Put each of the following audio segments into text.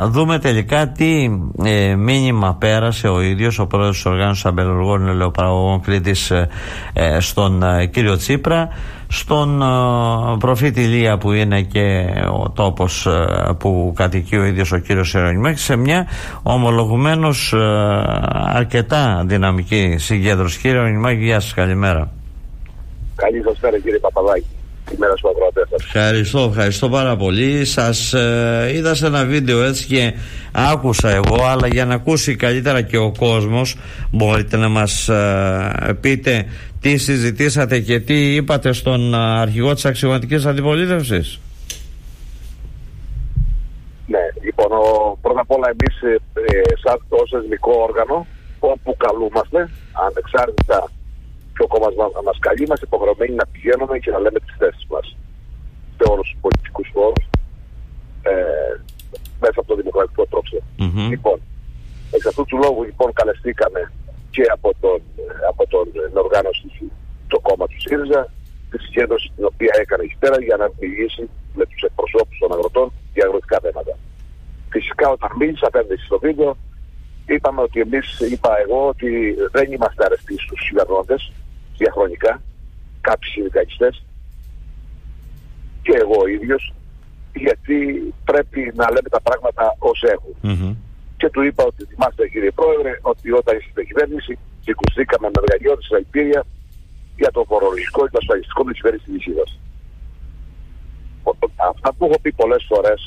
δούμε τελικά τι μήνυμα πέρασε ο ίδιος ο πρόεδρος της οργάνωσης αμπελουργών ελαιοπαραγωγών Κρήτης στον κύριο Τσίπρα, στον προφήτη Ηλία που είναι και ο τόπος που κατοικεί ο ίδιος ο κύριος Ιερονιμάκης, σε μια ομολογουμένως αρκετά δυναμική συγκέντρωση. Κύριε Ιερονιμάκη, γεια σας, καλημέρα. Καλή σας μέρα, κύριε Παπαδάκη. Καλημέρα στους ακροατές σας. Ευχαριστώ πάρα πολύ. Σας είδα σε ένα βίντεο έτσι και άκουσα εγώ, αλλά για να ακούσει καλύτερα και ο κόσμος, μπορείτε να μας πείτε τι συζητήσατε και τι είπατε στον αρχηγό της αξιωματικής αντιπολίτευσης? Ναι, λοιπόν, πρώτα απ' όλα εμείς σαν το θεσμικό όργανο, όπου καλούμαστε, ανεξάρτητα ποιο κόμμα μας καλεί, είμαστε υποχρεωμένοι να πηγαίνουμε και να λέμε τις θέσεις μας σε όλους τους πολιτικούς χώρους, μέσα από το δημοκρατικό τρόπο. Λοιπόν, εξ αυτού του λόγου λοιπόν καλεστήκαμε και από τον οργάνωση το κόμμα του ΣΥΡΙΖΑ, τη συγκέντρωση την οποία έκανε εκεί πέρα για να μιλήσει με τους εκπροσώπους των αγροτών για αγροτικά θέματα. Φυσικά όταν μίλησα απέναντι στο βίντεο, είπαμε ότι είπα εγώ ότι δεν είμαστε αρεστοί στους κυβερνώντες διαχρονικά, κάποιοι συνδικαλιστές και εγώ ο ίδιος, γιατί πρέπει να λέμε τα πράγματα ως έχουν. Και του είπα ότι θυμάστε, κύριε Πρόεδρε, ότι όταν είστε στην κυβέρνηση συγκρουστήκαμε με μεγαλειώδη συλλαλητήρια για το φορολογικό και το ασφαλιστικό με τη κυβέρνηση της Ισίδας. Αυτά που έχω πει πολλές φορές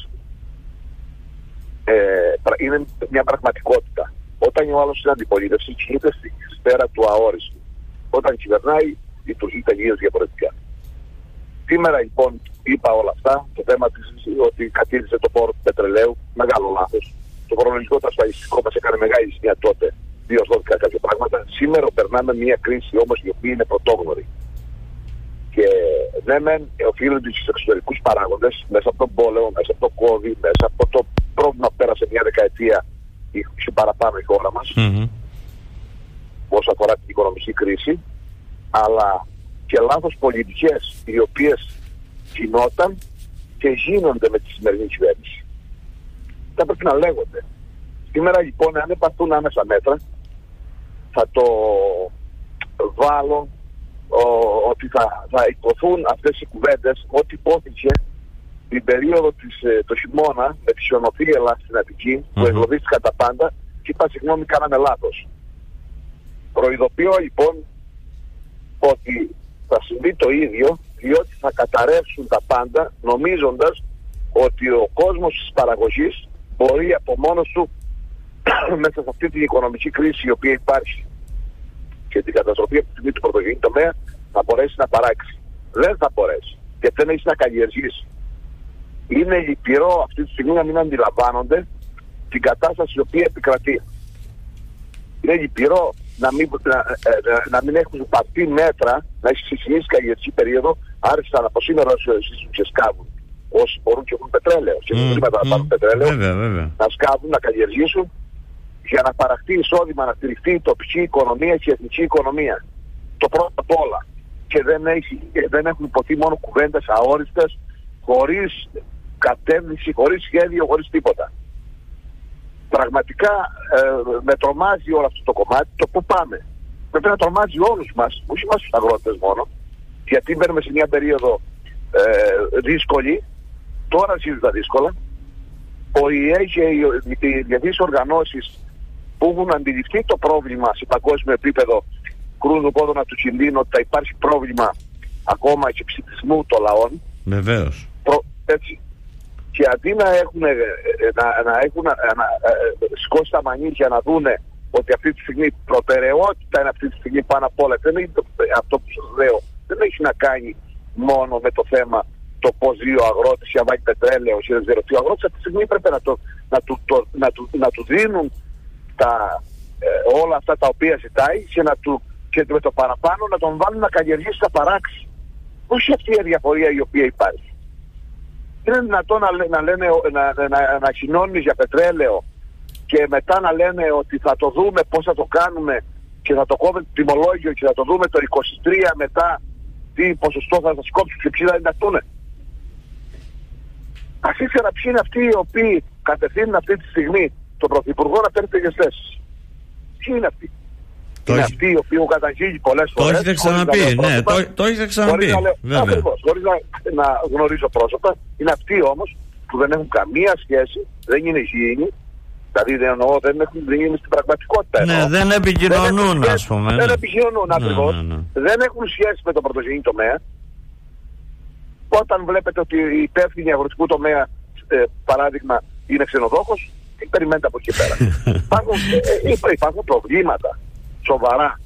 είναι μια πραγματικότητα. Όταν ο άλλος είναι αντιπολίτευση, κινείται στη σφαίρα του αόριστου. Όταν κυβερνάει, λειτουργεί τελείως διαφορετικά. Σήμερα λοιπόν είπα όλα αυτά. Το θέμα της ότι κατήρισε το πόρο του πετρελαίου, μεγάλο λάθος. Το φορολογικό, το ασφαλιστικό μας έκανε μεγάλη ζημιά τότε. Διορθώθηκαν κάποια πράγματα. Σήμερα περνάμε μια κρίση όμως η οποία είναι πρωτόγνωρη. Και ναι, μεν οφείλονται στους εξωτερικούς παράγοντες, μέσα από τον πόλεμο, μέσα από το COVID, μέσα από το πρόβλημα που πέρασε μια δεκαετία ή παραπάνω η χώρα μας, όσον αφορά την οικονομική κρίση, αλλά και λάθος πολιτικές οι οποίες γινόταν και γίνονται με τη σημερινή κυβέρνηση. Θα πρέπει να λέγονται. Σήμερα λοιπόν, αν επαρθούν άμεσα μέτρα, θα το βάλω ότι θα υποθούν αυτές οι κουβέντες, ό,τι υπόθηκε την περίοδο το χειμώνα με τη χιονοθύελα στην Αττική, που εγκλωβίστηκαν τα πάντα και είπα συγγνώμη, κάναμε λάθος. Προειδοποιώ λοιπόν ότι θα συμβεί το ίδιο, διότι θα καταρρεύσουν τα πάντα νομίζοντας ότι ο κόσμος της παραγωγής μπορεί από μόνος του μέσα σε αυτή την οικονομική κρίση η οποία υπάρχει και την καταστροφή από τη στιγμή του πρωτογενή τομέα θα μπορέσει να παράξει. Δεν θα μπορέσει, γιατί δεν έχει να καλλιεργήσει. Είναι λυπηρό αυτή τη στιγμή να μην αντιλαμβάνονται την κατάσταση η οποία επικρατεί. Είναι λυπηρό να μην έχουν πάρθει μέτρα, να έχει ξεκινήσει καλλιεργική περίοδο, άρχισαν από σήμερα όσοι και σκάβουν. Όσοι μπορούν και έχουν πετρέλαιο, και δεν χρήματα να πάρουν πετρέλαιο, να σκάβουν, να καλλιεργήσουν, για να παραχθεί εισόδημα, να στηριχθεί η τοπική οικονομία και η εθνική οικονομία. Το πρώτο απ' όλα. Και δεν έχουν υποθεί μόνο κουβέντες αόριστες, χωρίς κατεύθυνση, χωρίς σχέδιο, χωρίς τίποτα. Πραγματικά με τρομάζει όλο αυτό το κομμάτι, το που πάμε. Πρέπει να τρομάζει όλους μας, όχι εμάς τους αγρότες μόνο, γιατί μπαίνουμε σε μια περίοδο δύσκολη, τώρα ζει τα δύσκολα. Ο ΙΕ και οι διεθνείς οργανώσεις που έχουν αντιληφθεί το πρόβλημα σε παγκόσμιο επίπεδο κρούν κόδωνα του κινδύνου ότι θα υπάρχει πρόβλημα ακόμα και ψηφισμού των λαών. Βεβαίως. Έτσι. Και αντί να έχουν σηκώσει τα μανίκια να δούνε ότι αυτή τη στιγμή προτεραιότητα είναι αυτή τη στιγμή πάνω απ' όλα. Δεν είναι αυτό που σας λέω. Δεν έχει να κάνει μόνο με το θέμα το πώς ζει ο αγρότης, για βάλει πετρέλαιο, ή δεν ξέρω τι. Ο αγρότης αυτή τη στιγμή πρέπει να του δίνουν όλα αυτά τα οποία ζητάει και με το παραπάνω να τον βάλουν να καλλιεργήσει, να παράξει. Όχι αυτή η αδιαφορία η οποία υπάρχει. Είναι δυνατόν να κοινώνεις για πετρέλαιο και μετά να λένε ότι θα το δούμε πώς θα το κάνουμε και θα το κόβουμε το τιμολόγιο και θα το δούμε το 23 μετά τι ποσοστό θα σας κόψουν και ποιοι θα ενταχθούν. Ας ήξερα ποιοι είναι αυτοί οι οποίοι κατευθύνουν αυτή τη στιγμή τον Πρωθυπουργό να παίρνει τέτοιες θέσεις. Ποιοι είναι αυτοί? Είναι αυτοί οι οποίοι έχουν καταγγείλει πολλές φορές. Το έχετε ξαναπεί, ναι, το έχετε ξαναπεί. Ακριβώς, χωρίς να γνωρίζω πρόσωπα. Είναι αυτοί όμως που δεν έχουν καμία σχέση, δεν είναι υγιεινοί. Δηλαδή δεν είναι στην πραγματικότητα. Ναι, δεν επικοινωνούν, ας πούμε. Δεν επικοινωνούν ακριβώς. Δεν έχουν σχέση με τον πρωτογενή τομέα. Όταν βλέπετε ότι η υπεύθυνη αγροτικού τομέα, παράδειγμα, είναι ξενοδόχος, τι περιμένετε από εκεί πέρα? Υπάρχουν προβλήματα σοβαρά.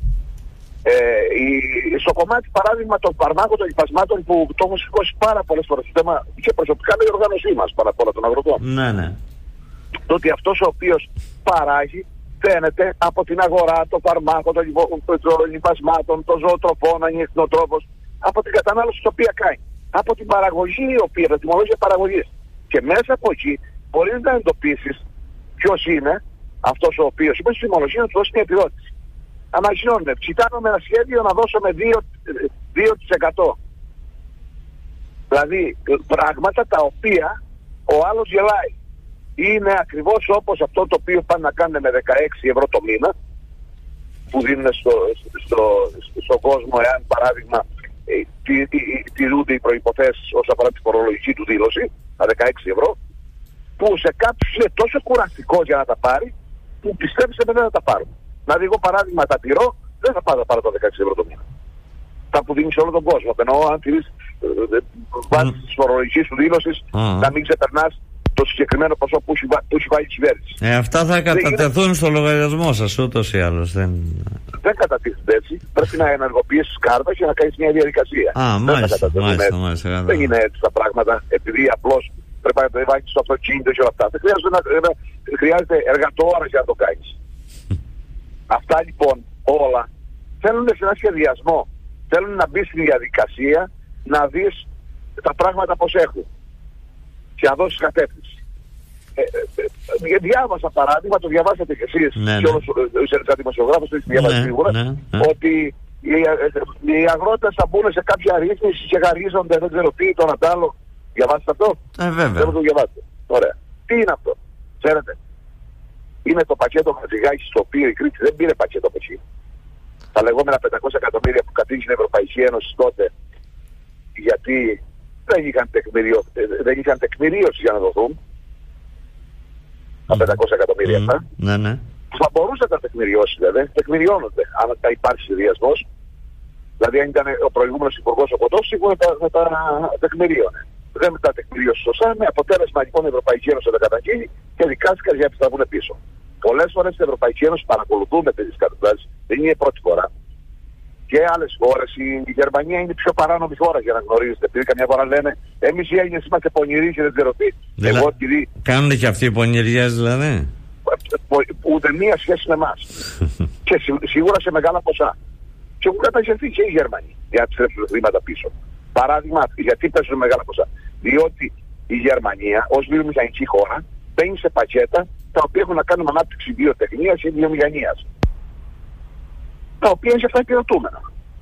Στο κομμάτι, παράδειγμα, των φαρμάκων των λοιπασμάτων που το έχουν σηκώσει πάρα πολλές φορές το θέμα και προσωπικά με η οργάνωσή μας πάρα πολλά των αγροτών. Ναι. Το ότι αυτός ο οποίος παράγει φαίνεται από την αγορά των φαρμάκων, των λοιπασμάτων, των ζωοτροφών, αν είναι κτηνοτρόφος, από την κατανάλωση την οποία κάνει. Από την παραγωγή η οποία, την τιμολόγια παραγωγής. Και μέσα από εκεί μπορείς να εντοπίσεις ποιος είναι αυτός ο οποίος είπε στην τιμολογία να του δώσει μια επιδότηση. Αναζητώνουμε, κοιτάμε ένα σχέδιο να δώσουμε 2%. Δηλαδή πράγματα τα οποία ο άλλος γελάει. Είναι ακριβώς όπως αυτό το οποίο πάνε να κάνουν με 16 ευρώ το μήνα που δίνουν στον κόσμο, εάν παράδειγμα τηρούνται οι προϋποθέσεις όσον αφορά τη φορολογική του δήλωση, τα 16 ευρώ, που σε κάποιους είναι τόσο κουραστικό για να τα πάρει, που πιστεύεις ότι δεν θα τα πάρουν. Δηλαδή, εγώ παράδειγμα τα τηρώ, δεν θα πάρω τα 16 ευρώ το μήνα. Τα που δίνει σε όλο τον κόσμο. Εννοώ, αν τηρείς βάσει τη φορολογική του δήλωση, να μην ξεπερνάς το συγκεκριμένο ποσό που έχει βάλει η κυβέρνηση. Αυτά θα κατατεθούν στο λογαριασμό σας ούτως ή άλλως. Δεν κατατίθεται έτσι. Πρέπει να ενεργοποιήσεις κάρτα και να κάνεις μια διαδικασία. Μάλιστα. Δεν είναι έτσι τα πράγματα, επειδή απλώς πρέπει να το βάλεις στο αυτοκίνητο και όλα αυτά. Χρειάζεται εργατόρα για να το κάνεις. Αυτά λοιπόν όλα θέλουν σε ένα σχεδιασμό. Θέλουν να μπει στη διαδικασία, να δεις τα πράγματα πώς έχουν και να δώσεις κατεύθυνση. Διάβασα παράδειγμα, το διαβάσατε κι εσείς και όλος ο δημοσιογράφος το έχει διαβάσει σίγουρα, ότι οι αγρότες θα μπουν σε κάποια ρύθμιση και χαρίζονται, δεν ξέρω τι, το ένα τ' άλλο. Διαβάσατε αυτό? Βέβαια. Δεν το διαβάσετε. Ωραία. Τι είναι αυτό? Ξέρετε, είναι το πακέτο Χατζηγάκη, το οποίο η Κρήτη δεν πήρε πακέτο από εκεί. Τα λεγόμενα 500 εκατομμύρια που κατήγησε η Ευρωπαϊκή Ένωση τότε, γιατί δεν είχαν τεκμηρίωση για να δοθούν τα 500 εκατομμύρια αυτά. Που θα μπορούσε να τα τεκμηριώσει, βέβαια. Τεκμηριώνονται αν θα υπάρχει σχεδιασμός. Δηλαδή, αν ήταν ο προηγούμενος υπουργός ο Κοτός, σίγουρα θα τα τεκμηρίωνε. Δεν τα τεκμηρίωσε σωστά, με αποτέλεσμα λοιπόν η Ευρωπαϊκή Ένωση τα καταγγείλει και δικάστηκαν για να επιστραβούν πίσω. Πολλές φορές στην Ευρωπαϊκή Ένωση παρακολουθούμε τέτοιες καταστάσεις. Δεν είναι η πρώτη φορά. Και άλλες χώρες, η Γερμανία είναι η πιο παράνομη χώρα για να γνωρίζετε. Επειδή καμιά φορά λένε εμείς οι Έλληνες είμαστε πονηροί και δεν ξέρω τι. Κάνουν και αυτοί οι πονηριές δηλαδή? Ούτε μία σχέση με εμάς. Και σίγουρα σε μεγάλα ποσά. Και έχουν καταγγελθεί και οι Γερμανοί για να επιστρέψουν χρήματα πίσω. Παράδειγμα, γιατί παίζουν μεγάλα ποσά? Διότι η Γερμανία ως βιομηχανική χώρα μπαίνει σε πακέτα τα οποία έχουν να κάνουν με ανάπτυξη βιοτεχνίας ή βιομηχανίας. Τα οποία είναι και αυτά επιδοτούμενα.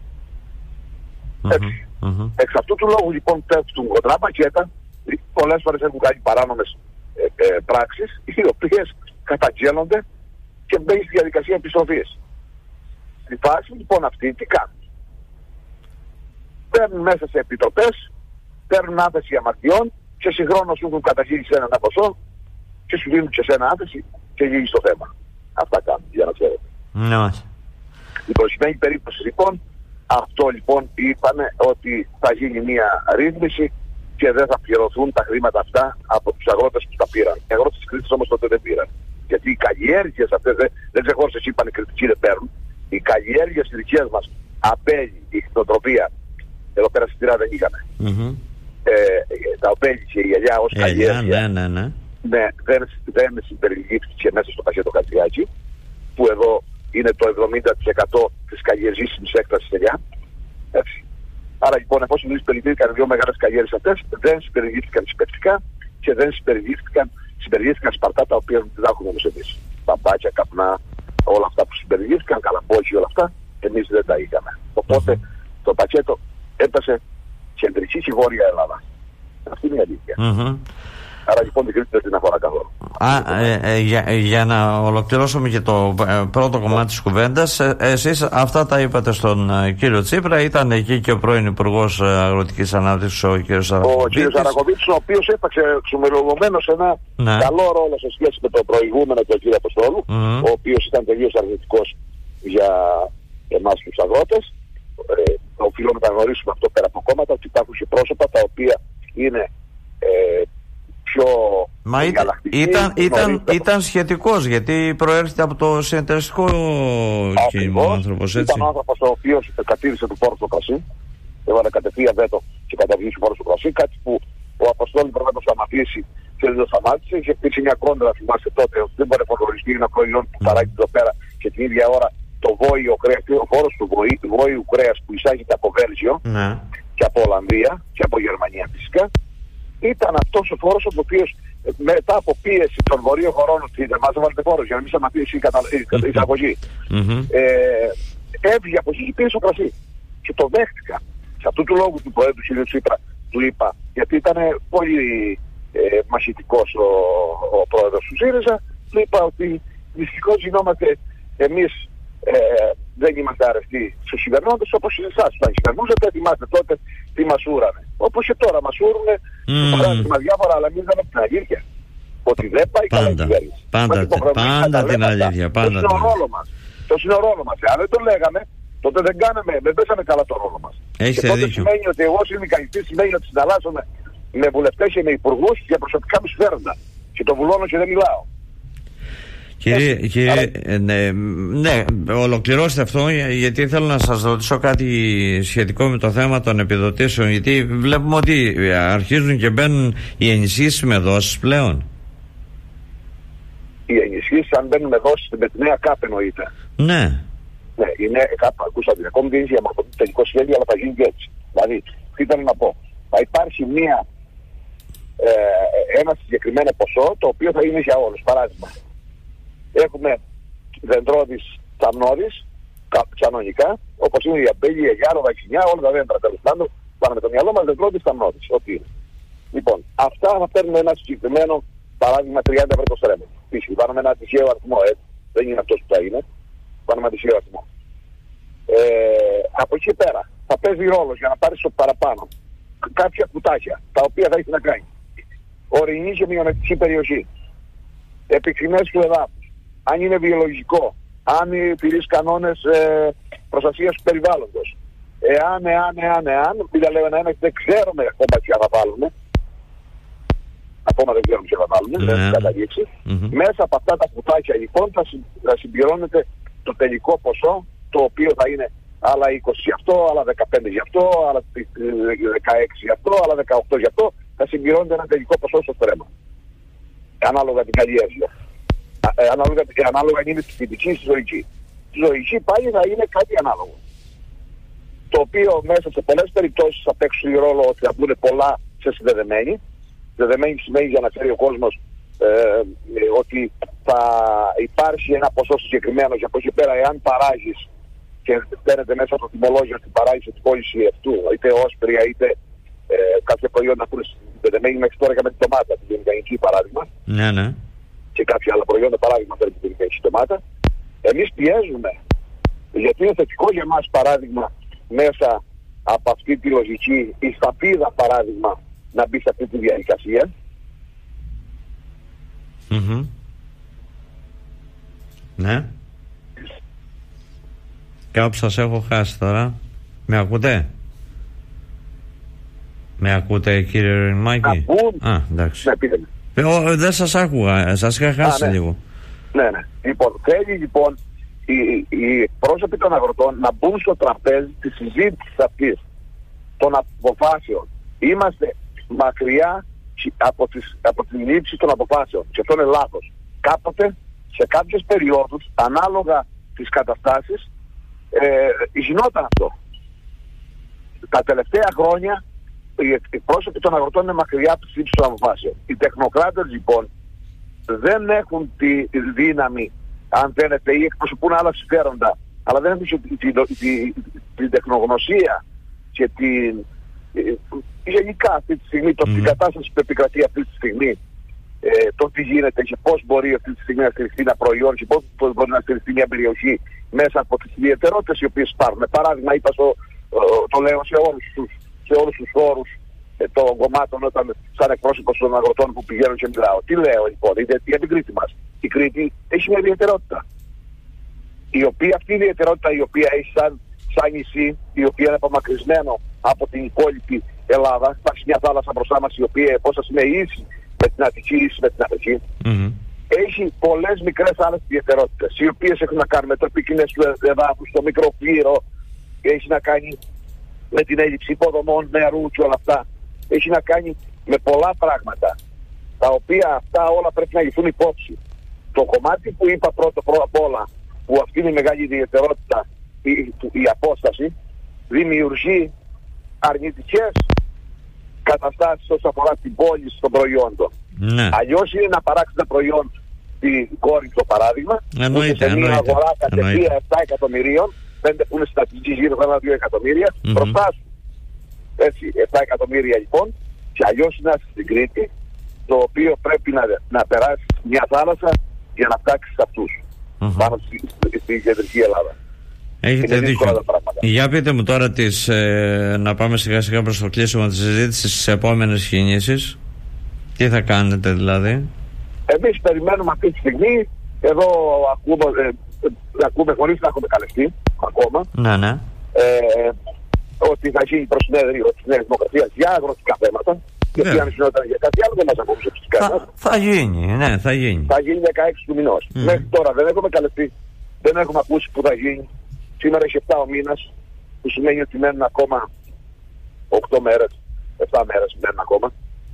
Έτσι. Εξ αυτού του λόγου λοιπόν πέφτουν κοντρά πακέτα, πολλές φορές έχουν κάνει παράνομες πράξεις, οι οποίες καταγγέλλονται και μπαίνει στη διαδικασία επιστροφής. Στη φάση λοιπόν αυτή τι κάνουν? Παίρνουν μέσα σε επιτροπές, παίρνουν άθεση αμαρτιών και συγχρόνως σου έχουν καταγγείλει σε έναν ποσό και σου δίνουν και σε ένα άθεση και λύγει στο θέμα. Αυτά κάνουν για να ξέρετε. Η προσημένη περίπτωση λοιπόν, αυτό λοιπόν είπανε ότι θα γίνει μια ρύθμιση και δεν θα πληρωθούν τα χρήματα αυτά από τους αγρότες που τα πήραν. Οι αγρότες της Κρήτης όμως τότε δεν πήραν. Γιατί οι καλλιέργειες αυτές, δεν ξεχώρισες, είπαν οι κριτικοί δεν παίρνουν. Οι καλλιέργειες της δικές μας, απέλη, η κτηνοτροφία, εδώ πέρα στην Τυρά δεν είχαμε. Τα απέλη και η ελιά ως καλλιέργεια. Ναι, δεν συμπεριλήφθηκε μέσα στο πακέτο Χατζηγάκη, που εδώ είναι το 70% της καλλιεργήσιμης έκτασης ελιά. Έτσι. Άρα λοιπόν, εφόσον δεν συμπεριλήφθηκαν δύο μεγάλες καλλιέργειες αυτές, δεν συμπεριλήφθηκαν συμπευτικά και δεν συμπεριλήφθηκαν σπαρτά τα οποία δεν τα έχουμε όμως εμείς. Μπαμπάκια, καπνά, όλα αυτά που συμπεριλήφθηκαν, καλαμπόκι, όλα αυτά, εμείς δεν τα είχαμε. Οπότε το πακέτο έπεσε κεντρική και βόρεια Ελλάδα. Αυτή είναι η αλήθεια. Άρα λοιπόν την κρίση δεν την αφορά καθόλου. Για να ολοκληρώσουμε και το πρώτο κομμάτι της κουβέντας, εσείς αυτά τα είπατε στον κύριο Τσίπρα. Ήταν εκεί και ο πρώην Υπουργός Αγροτικής Ανάπτυξης, ο κύριος Σαρακοβίτης. Ο κύριος Σαρακοβίτης, ο οποίος έπαιξε εξομολογουμένως ένα καλό ρόλο σε σχέση με το προηγούμενο, τον κύριο Αποστόλου, ο οποίος ήταν τελείως αρνητικός για εμάς τους αγρότες. Οφείλουμε να γνωρίσουμε αυτό πέρα από κόμματα, ότι υπάρχουν και πρόσωπα τα οποία είναι πιο. Μα ήταν σχετικός, γιατί προέρχεται από το συνεταιριστικό κίνημα ο άνθρωπος, έτσι. Ήταν ο άνθρωπος ο οποίος κατήρισε του φόρου στο κρασί, έβαλε κατευθείαν βέτο και καταργήσει του φόρου στο κρασί, κάτι που ο Αποστόλου πρέπει να το σταματήσει και δεν το σταμάτησε. Είχε υπήρξει μια κόντρα, θυμάστε τότε, ότι δεν μπορεί να φορολογιστεί ένα προϊόν που παράγει εδώ πέρα και την ίδια ώρα το βόηο κρέας, ο φόρος του βόηου κρέας που εισάγεται από Βέλγιο και από Ολλανδία και από Γερμανία φυσικά, ήταν αυτός ο φόρος ο οποίος μετά από πίεση των βορείων χωρών ότι μας έβαλε φόρος για να μην σταματήσει η εισαγωγή, έβγε από εκεί και πήρε στο κρασί. Και το δέχτηκα. Σε αυτού του λόγου του Προέδρου του κ. Τσίπρα του είπα, γιατί ήταν πολύ μαχητικός ο πρόεδρος του ΣΥΡΙΖΑ, του είπα ότι δυστυχώς γινόμαστε εμείς. Δεν είμαστε αρεστοί στους κυβερνώντες όπως εσάς. Όταν κυβερνούσατε, θυμάστε τότε τι μας ούρανε. Όπως και τώρα μας ούρουνε παράδειγμα διάφορα, αλλά εμείς δεν έχουμε την αλήθεια. Ότι δεν πάει καλά η κυβέρνηση. Πάντα την αλήθεια. Το είναι ο ρόλο μας. Αν δεν το λέγαμε, τότε δεν πέσαμε καλά το ρόλο μας. Και τότε σημαίνει ότι εγώ συνδικαλιστής, σημαίνει ότι συναλλάσσομαι με βουλευτές και με υπουργούς για προσωπικά μου συμφέροντα. Και το βουλώνω και δεν μιλάω. Κύριε, ναι, ολοκληρώστε αυτό, γιατί θέλω να σας ρωτήσω κάτι σχετικό με το θέμα των επιδοτήσεων, γιατί βλέπουμε ότι αρχίζουν και μπαίνουν οι ενισχύσεις με δόσεις πλέον. Οι ενισχύσεις αν μπαίνουν με δόσεις με τη νέα ΚΑΠ εννοείται. Ναι. Ναι, η νέα ΚΑΠ, ακούσατε, ακόμη δεν έχει διαμορφωθεί το τελικό σχέδιο, αλλά θα γίνει και έτσι. Δηλαδή, τι θέλω να πω, θα υπάρχει ένα συγκεκριμένο ποσό το οποίο θα είναι για όλους. Παράδειγμα, έχουμε δεντρώδεις θαμνώδεις, κανονικά, όπως είναι η αμπέλη, η αγιάροβα, η ξινιά, όλα τα δέντρα τέλος πάντων, πάνε με το μυαλό μας δεντρώδεις θαμνώδεις, ό,τι είναι. Λοιπόν, αυτά θα παίρνουμε ένα συγκεκριμένο παράδειγμα 30 ευρώ το στρέμμα. Πίσω, πάρουμε ένα τυχαίο αριθμό, δεν είναι αυτός που θα είναι, πάρουμε ένα τυχαίο αριθμό. Από εκεί πέρα θα παίζει ρόλος για να πάρεις το παραπάνω κάποια κουτάκια, τα οποία θα έχει να κάνει ορεινή και μειονεκτική περιοχή, επικτηνές του εδάφους, αν είναι βιολογικό, αν τηρείς κανόνες προστασίας του περιβάλλοντος, εάν, bila λέω ένα, δεν ξέρουμε ακόμα τι θα βάλουμε, ακόμα δεν ξέρουμε τι θα βάλουμε, δεν έχουμε καταλήξει. Μέσα από αυτά τα κουτάκια λοιπόν θα συμπληρώνεται το τελικό ποσό, το οποίο θα είναι άλλα 20 γι' αυτό, άλλα 15 γι' αυτό, άλλα 16 γι' αυτό, άλλα 18 γι' αυτό, θα συμπληρώνεται ένα τελικό ποσό στο στρέμμα. Ανάλογα την καλλιέργεια. Ανάλογα αν είναι στη φυτική ή στη ζωική. Στη ζωική πάλι θα είναι κάτι ανάλογο. Το οποίο μέσα σε πολλές περιπτώσεις θα παίξει ρόλο ότι θα μπουν πολλά σε συνδεδεμένη. Συνδεδεμένη σημαίνει, για να ξέρει ο κόσμος, ότι θα υπάρχει ένα ποσό συγκεκριμένο και από εκεί πέρα, εάν παράγεις και φαίνεται μέσα από το τιμολόγιο ότι παράγεις την πώληση αυτού, είτε όσπρια είτε κάποια προϊόντα που είναι συνδεδεμένη μέχρι τώρα και με την ντομάτα, την βιομηχανική παράδειγμα. Ναι. Και κάποια άλλα προϊόντα, παράδειγμα, φέρνει την βιομηχανική ντομάτα. Εμείς πιέζουμε, γιατί είναι θετικό για μας, παράδειγμα, μέσα από αυτή τη λογική, η σταπίδα, παράδειγμα, να μπει σε αυτή τη διαδικασία. Ναι. Κάπου σας έχω χάσει τώρα. Με ακούτε? Με ακούτε, κύριε Ρημάκη? Εντάξει. Δεν σας άκουγα, σας είχα χάσει λίγο. Ναι. Λοιπόν, θέλει λοιπόν οι πρόσωποι των αγροτών να μπουν στο τραπέζι της συζήτησης αυτής των αποφάσεων. Είμαστε μακριά από την λήψη των αποφάσεων και αυτό είναι λάθος. Κάποτε, σε κάποιες περιόδους, ανάλογα τις καταστάσεις, γινόταν αυτό. Τα τελευταία χρόνια οι πρόσωποι των αγροτών είναι μακριά από τις λήψεις των αποφάσεων. Οι τεχνοκράτες λοιπόν δεν έχουν τη δύναμη, αν θέλετε, ή εκπροσωπούν άλλα συμφέροντα, αλλά δεν έχουν την τεχνογνωσία και γενικά αυτή τη στιγμή, την κατάσταση που επικρατεί αυτή τη στιγμή το τι γίνεται και πώς μπορεί αυτή τη στιγμή να στηριχθεί ένα προϊόν και πώς μπορεί να στηριχθεί μια περιοχή μέσα από τις ιδιαιτερότητες οι οποίες υπάρχουν. Παράδειγμα, είπα το λέω σε όλους τους όρους των κομμάτων, όταν σαν εκπρόσωπος των αγροτών που πηγαίνω και μιλάω. Τι λέω λοιπόν, για την Κρήτη μας. Η Κρήτη έχει μια ιδιαιτερότητα. Αυτή η ιδιαιτερότητα η οποία έχει σαν νησί, η οποία είναι απομακρυσμένο από την υπόλοιπη Ελλάδα. Υπάρχει μια θάλασσα μπροστά μας η οποία η απόσταση είναι ίση με την Αττική, ίση με την Αφρική. Έχει πολλές μικρές άλλες ιδιαιτερότητες, οι οποίες έχουν να κάνουν με το επικοινές του εδάφους, το μικροφύρο, έχει να κάνει με την έλλειψη υποδομών, νερού και όλα αυτά. Έχει να κάνει με πολλά πράγματα, τα οποία αυτά όλα πρέπει να ληφθούν υπόψη. Το κομμάτι που είπα πρώτα απ' όλα, που αυτή είναι η μεγάλη ιδιαιτερότητα, η απόσταση, δημιουργεί αρνητικές καταστάσεις όσον αφορά την πώληση των προϊόντων. Ναι. Αλλιώς είναι να παράξει ένα προϊόν στην κόρη, το παράδειγμα, σε μια αγορά κατευθείαν 7 εκατομμυρίων, 5 που είναι στατιστική γύρω από 1-2 εκατομμύρια, μπροστά σου. Έτσι, 7 εκατομμύρια λοιπόν, και αλλιώς είναι στην Κρήτη, το οποίο πρέπει να περάσει μια θάλασσα για να φτάξει σε αυτούς. Πάνω στην κεντρική Ελλάδα. Έχετε δίκιο. Για πείτε μου τώρα να πάμε σιγά σιγά προς το κλείσιμο της συζήτησης, στις επόμενες κινήσεις. Τι θα κάνετε δηλαδή? Εμείς περιμένουμε αυτή τη στιγμή. Εδώ ακούμε χωρίς να έχουμε καλεστεί ακόμα. Ναι. Ότι θα γίνει προσυνέδριο της Νέας Δημοκρατίας για αγροτικά θέματα. Γιατί αν συνόταν για κάτι άλλο δεν μας ακούσε φυσικά. Θα γίνει, ναι, θα γίνει. Θα γίνει 16 του μηνός. Μέχρι τώρα δεν έχουμε καλεστεί. Δεν έχουμε ακούσει που θα γίνει. Σήμερα έχει 7 ο μήνας, που σημαίνει ότι μένουν ακόμα 8 μέρες, 7 μέρες μένουν ακόμα.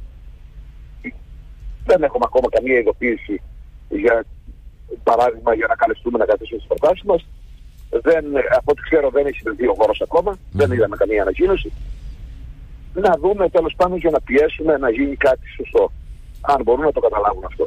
Δεν έχουμε ακόμα καμία ειδοποίηση για παράδειγμα για να καλεστούμε να κατέσουμε τις προτάσεις μας. Από ό,τι ξέρω δεν έχει δει ο χώρος ακόμα, δεν είδαμε καμία ανακοίνωση. Να δούμε τέλος πάντων και να πιέσουμε να γίνει κάτι σωστό. Αν μπορούν να το καταλάβουν αυτό.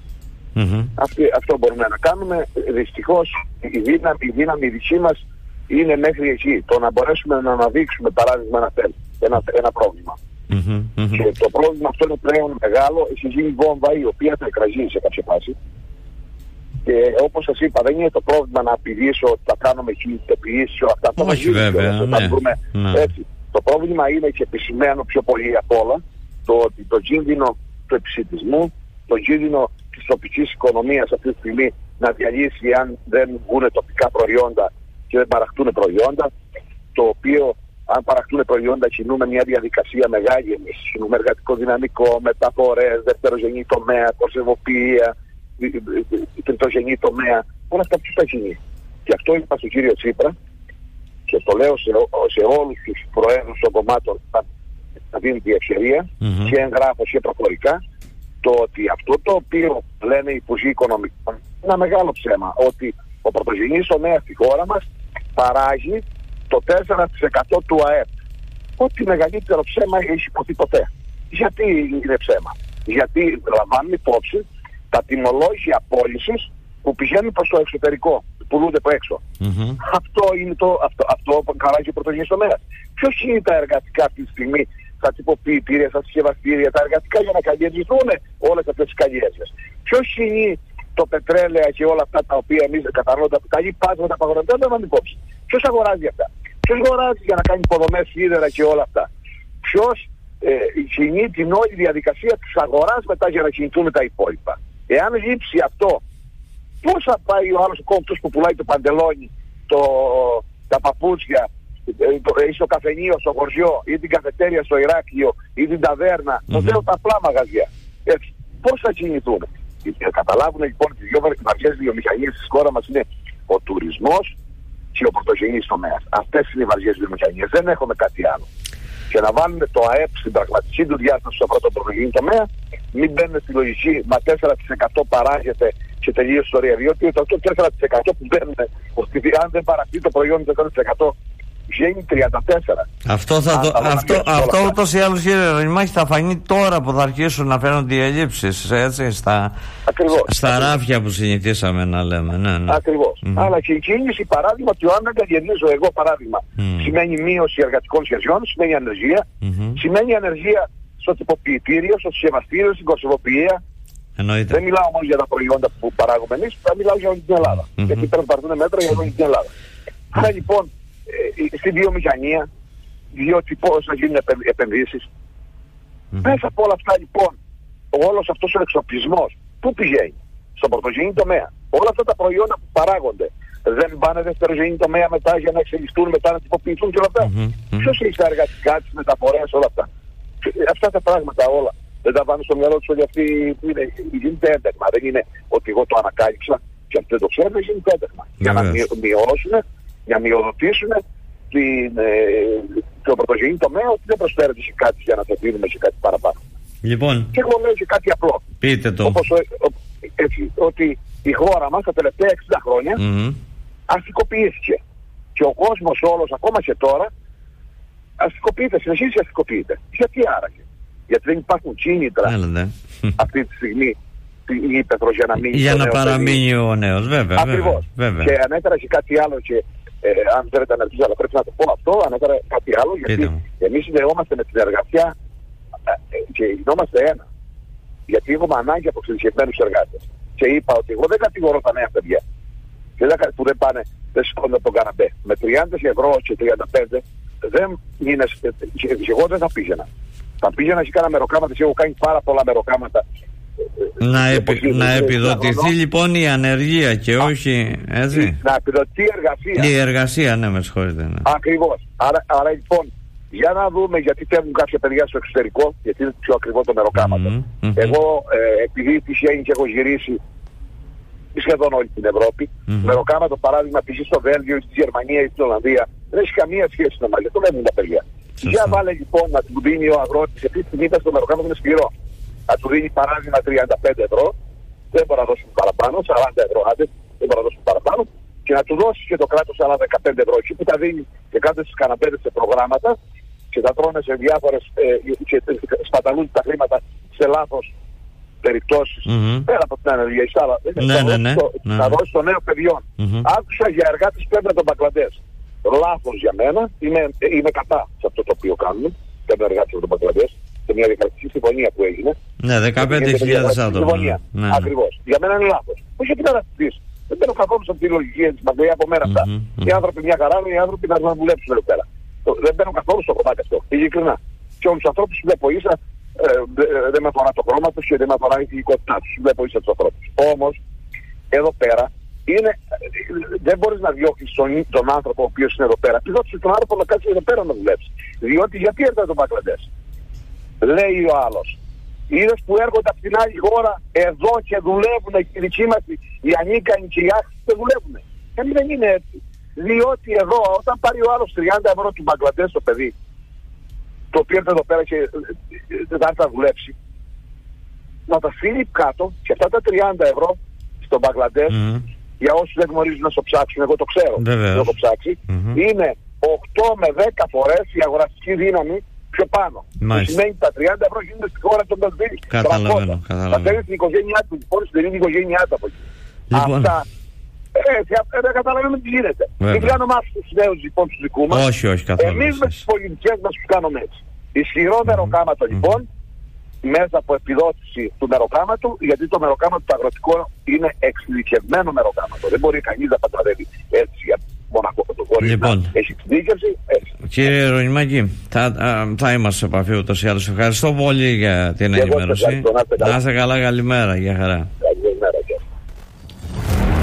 Αυτό μπορούμε να κάνουμε. Δυστυχώς η δύναμη δική μας είναι μέχρι εκεί. Το να μπορέσουμε να αναδείξουμε παράδειγμα ένα πρόβλημα. Και το πρόβλημα αυτό είναι πλέον μεγάλο. Έχει γίνει βόμβα η οποία θα εκραγεί σε κάποια φάση. Και όπως σας είπα, δεν είναι το πρόβλημα να απειδήσω ότι θα κάνουμε κινητοποιήσεις όλα αυτά. Όχι βέβαια, ναι. Έτσι. Το πρόβλημα είναι και επισημμένο πιο πολύ απ' όλα το κίνδυνο του επισιτισμού, το κίνδυνο της τοπικής οικονομίας αυτή τη στιγμή να διαλύσει αν δεν βγουν τοπικά προϊόντα και δεν παραχτούν προϊόντα, το οποίο αν παραχτούν προϊόντα κινούμε μια διαδικασία μεγάλη εμείς. Κινούμε εργατικό δυναμικό, μεταφορές, δευτερογενή τομέα, κορσεβοποιία, τριτογενή τομέα, όλα αυτά που θα γίνει. Και αυτό είπα στον κύριο Τσίπρα και το λέω σε όλους τους προέδρους των κομμάτων θα δίνει τη ευκαιρία και εγγράφω και προφορικά το ότι αυτό το οποίο λένε οι Υπουργοί Οικονομικών είναι ένα μεγάλο ψέμα, ότι ο πρωτογενής τομέας στη χώρα μας παράγει το 4% του ΑΕΠ. Ό,τι μεγαλύτερο ψέμα έχει υποθεί ποτέ. Γιατί είναι ψέμα? Γιατί λαμβάνουν υπόψη τα τιμολόγια πώλησης που πηγαίνουν προς το εξωτερικό, που πουλούνται από έξω. Αυτό είναι αυτό που χαράζει ο πρωτογενής τομέας. Ποιος είναι τα εργατικά αυτή τη στιγμή, στα τυποποιητήρια, στα συσκευαστήρια, τα εργατικά για να καλλιεργηθούν όλες αυτές τις καλλιέργειες? Ποιος είναι το πετρέλαια και όλα αυτά τα οποία εμείς καταναλώνουμε, τα λοιπάσματα, τα απαγορευτικά, δεν λαμβάνουν υπόψη. Ποιος αγοράζει αυτά? Ποιος αγοράζει για να κάνει υποδομές, σίδερα και όλα αυτά? Ποιος κινεί την όλη διαδικασία της αγοράς μετά για να κινηθούν τα υπόλοιπα? Εάν λείψει αυτό, πώς θα πάει ο άλλος κόμπτος που πουλάει το παντελόνι, τα παπούτσια, ή στο καφενείο, στο χωριό, ή την καφετέρια στο Ηράκλειο, ή την ταβέρνα, τα απλά μαγαζιά? Έτσι, πώς θα κινηθούν? Καταλάβουν λοιπόν ότι οι δύο βαριές βιομηχανίες της χώρας μας είναι ο τουρισμός και ο πρωτογενής τομέας. Αυτές είναι οι βαριές βιομηχανίες. Δεν έχουμε κάτι άλλο. Και να βάλουμε το ΑΕΠ στην πραγματική του διάσταση στο πρώτο πρωτογενή τομέα, μην μπαίνουν στη λογική, μα 4% παράγεται και τελείωσε η ιστορία. Διότι το 4% που μπαίνουν, αν δεν παραχθεί το προϊόν το 4%, βγαίνει 34. Αυτό ούτως ή άλλως, κύριε Ρημάχη, θα φανεί τώρα που θα αρχίσουν να φαίνονται οι ελλείψεις, έτσι, στα ράφια που συνηθίσαμε να λέμε. Ναι. Ακριβώς. Αλλά και η κίνηση, παράδειγμα, ότι αν δεν καλλιεργήσω εγώ, παράδειγμα, σημαίνει μείωση εργατικών σχεδιών, σημαίνει ανεργία, σημαίνει ανεργία στο τυποποιητήριο, στο συσκευαστήριο, στην κορσεβοποιία, Εννοείται. Δεν μιλάω μόνο για τα προϊόντα που παράγουμε εμείς, θα μιλάω για όλη την Ελλάδα. Γιατί πρέπει να πάρθουν μέτρα για όλη την Ελλάδα. Άρα λοιπόν, στη βιομηχανία, διότι πώς να γίνουν επενδύσεις. Μέσα από όλα αυτά λοιπόν, όλος αυτός ο εξοπλισμός, πού πηγαίνει? Στον πρωτογενή τομέα. Όλα αυτά τα προϊόντα που παράγονται δεν πάνε δευτερογενή τομέα μετά για να εξελιχθούν, μετά να τυποποιηθούν και όλα αυτά. Ποιος έχει τα εργατικά, τις μεταφορές, όλα αυτά? Αυτά τα πράγματα όλα δεν τα βάλουν στο μυαλό τους ότι αυτοί γίνεται έντεγμα. Δεν είναι ότι εγώ το ανακάλυψα και αυτοί δεν το ξέρουν, γίνεται έντεγμα. Για να μειώσουν, για να μειοδοτήσουν το πρωτογενή τομέα, ότι δεν προσφέρεται σε κάτι για να το δίνουμε σε κάτι παραπάνω. Λοιπόν. Και εγώ λέω και κάτι απλό. Πείτε το. Όπως, έτσι, ότι η χώρα μας τα τελευταία 60 χρόνια αστικοποιήθηκε. Και ο κόσμος όλος, ακόμα και τώρα, αστικοποιείται, συνεχίζει και αστικοποιείται. Γιατί άραγε? Γιατί δεν υπάρχουν κίνητρα αυτή τη στιγμή η ύπεθρος για να μείνει. Για να παραμείνει ο νέος, βέβαια. Ακριβώς. Και ανέφερα και κάτι άλλο, και αν θέλετε να ρωτήσω, αλλά πρέπει να το πω αυτό, ανέφερα κάτι άλλο, γιατί εμείς συνδεόμαστε με την εργασία και γινόμαστε ένα. Γιατί έχουμε ανάγκη από εξειδικευμένους εργάτες. Και είπα ότι εγώ δεν κατηγορώ τα νέα παιδιά που δεν πάνε, δεν σηκώνουν τον καναπέ. Με 30 ευρώ και 35 δεν είναι, εγώ δεν θα πήγαινα. Θα πήγαινα και κάνα μεροκάματα, και έχω κάνει πάρα πολλά μεροκάματα. Να επιδοτηθεί λοιπόν η ανεργία και όχι, έτσι. Να επιδοτηθεί η εργασία. Η εργασία, ναι, με συγχωρείτε. Ναι. Ακριβώς. Άρα λοιπόν, για να δούμε, γιατί φεύγουν κάποια παιδιά στο εξωτερικό, γιατί είναι πιο ακριβό το μεροκάματο. Εγώ, επειδή τυχαίνει και έχω γυρίσει σχεδόν όλη την Ευρώπη, μεροκάματο παράδειγμα, π.χ. στο Βέλγιο, στη Γερμανία ή στην Ολλανδία, δεν έχει καμία σχέση με μαλλιά. Το λέμε τα παιδιά. Για βάλε λοιπόν να του δίνει ο αγρότης, επειδή την ήττα στο μεροκάματο είναι σκληρό. Να του δίνει παράδειγμα 35 ευρώ, δεν μπορεί να δώσουν παραπάνω, 40 ευρώ άντε, δεν μπορεί να δώσουν παραπάνω, και να του δώσει και το κράτος άλλα 15 ευρώ. Εκεί που τα δίνει και κάτω στις καναπέδες σε προγράμματα και τα τρώνε σε διάφορες και σπαταλούν τα χρήματα σε λάθος περιπτώσεις, πέρα από την ανεργία, να δώσει στο νέο παιδιών. Άκουσα για εργάτες που παίρνουν τον Μπαγκλαντές. Λάθος για μένα, είμαι κατά σε αυτό το οποίο κάνουν, παίρνουν εργάτες από τον Μπαγκλαντές, σε μια διακρατική συμφωνία που έγινε. Ναι, 15.000 άτομα. Ακριβώς. Για μένα είναι λάθος. Όχι γιατί να ρωτήσεις. Δεν παίρνω καθόλου σε αυτή τη λογική της μακριά από μέρα αυτά. Οι άνθρωποι μια χαρά είναι, οι άνθρωποι να δουλέψουν εδώ πέρα. Δεν παίρνω καθόλου στο κομμάτι αυτό. Ειλικρινά. Και όλους τους ανθρώπους που βλέπω ίσα, δεν με αφορά το χρώμα τους και δεν με αφορά η φυσικότητά τους. Βλέπω ίσα τους ανθρώπους. Όμως, εδώ πέρα, δεν μπορείς να διώχνεις τον άνθρωπο ο οποίος είναι εδώ πέρα. Πηδόξεις τον άνθρωπο να κάτσει εδώ πέρα να δουλέψει. Διότι γιατί έρχεται τον Μπαγκλαντές? Λέει ο άλλος. Είδες που έρχονται από την άλλη χώρα εδώ και δουλεύουν, και οι δικοί μας οι ανίκανοι και οι άξιοι δεν δουλεύουν. Δεν είναι έτσι. Διότι εδώ όταν πάρει ο άλλος 30 ευρώ του Μπαγκλαντές το παιδί, το οποίο έρθει εδώ πέρα και δεν θα δουλέψει, να τα φύγει κάτω και αυτά τα 30 ευρώ στον Μπαγκλαντές, για όσους δεν γνωρίζουν να το ψάξουν, εγώ το ξέρω, δεν έχω ψάξει, είναι 8 με 10 φορές η αγοραστική δύναμη πιο πάνω. Που σημαίνει τα 30 ευρώ γίνονται στη χώρα των Μπελβίλη. Καταλαβαίνω. Θα θέλει την οικογένειά του, λοιπόν, στην την οικογένειά του από εκεί. Αυτά. Δεν καταλαβαίνουμε τι γίνεται. Δεν κάνουμε αυτούς τους νέους λοιπόν τους δικούς μας. Όχι, καθόλου. Εμείς με τις πολιτικές μας τους κάνουμε έτσι. Ισχυρό μεροκάματο λοιπόν, μέσα από επιδότηση του μεροκάματου, γιατί το μεροκάματο το αγροτικό είναι εξειδικευμένο μεροκάματο. Δεν μπορεί κανείς να πατραδεύει έτσι για μοναχό πρωτοκόλλη. Λοιπόν, έχει εξειδίκευση έτσι. Κύριε Ρωνιμάκη, θα είμαστε σε επαφή ούτως ή άλλως. Ευχαριστώ πολύ για την ενημέρωση. Να είστε καλά, καλημέρα, για χαρά.